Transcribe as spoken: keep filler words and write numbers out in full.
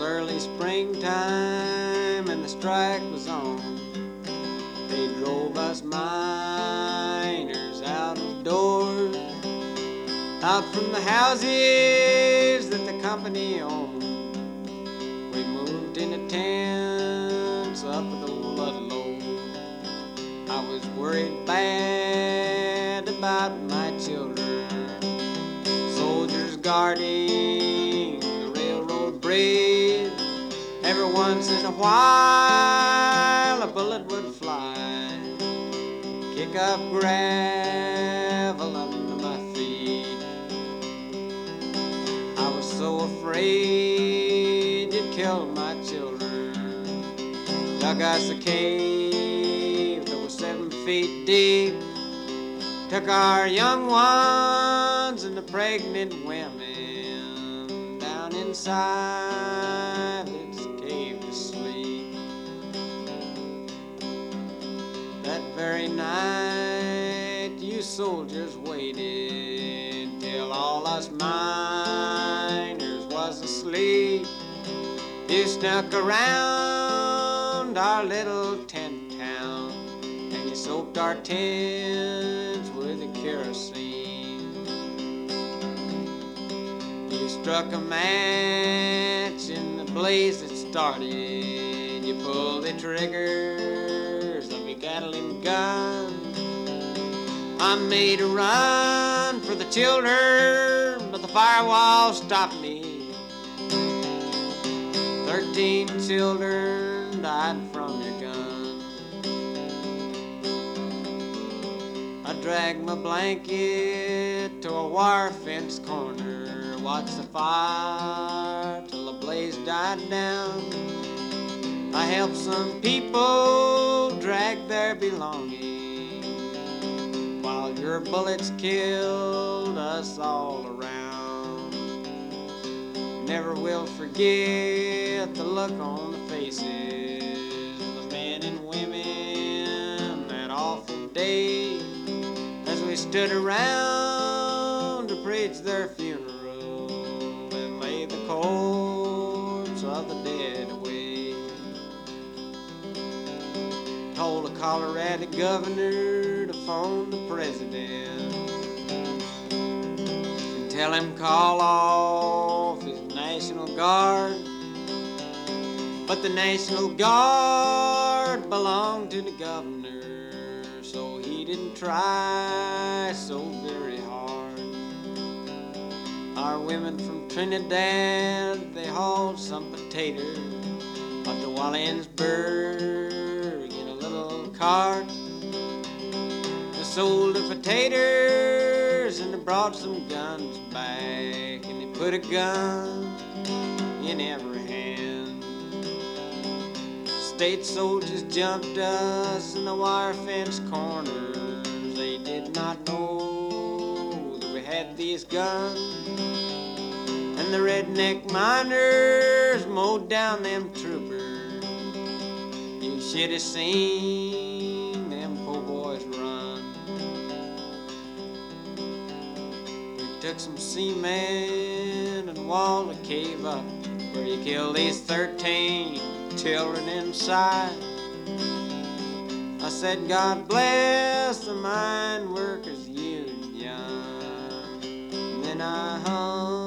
early springtime and the strike was on. They drove us miners out of doors, out from the houses that the company owned. We moved into tents up with old Ludlow. I was worried bad about my children, soldiers guarding the railroad bridge. Every once in a while a bullet would fly, kick up gravel under my feet. I was so afraid you'd kill my children. Dug us a cave that was seven feet deep, took our young ones and the pregnant women down inside its cave to sleep. That very night you soldiers waited till all us miners was asleep. You snuck around our little tent town and you soaked our tents with the kerosene. You struck a match in the blaze that started. You pulled the triggers of your Gatling gun. I made a run for the children, but the firewall stopped me. Thirteen children died from your gun. I dragged my blanket to a wire fence corner, watched the fire till the blaze died down. I helped some people drag their belongings while your bullets killed us all around. Never will forget the look on the faces of the men and women that awful day as we stood around to preach their funeral and lay the corpse of the dead away. Told the Colorado governor to phone the president and tell him call off his National Guard. But the National Guard belonged to the governor, so he didn't try so very hard. Our women from Trinidad, they hauled some potatoes up to Walensburg in a little cart. They sold the potatoes and they brought some guns back, and they put a gun in every hand. State soldiers jumped us in the wire fence corners. They did not know that we had these guns. And the redneck miners mowed down them troopers. You should have seen them po' boys run. We took some cement and walled a cave up where you killed these thirteen children inside. I said, God bless the Mine Workers Union. And then I hung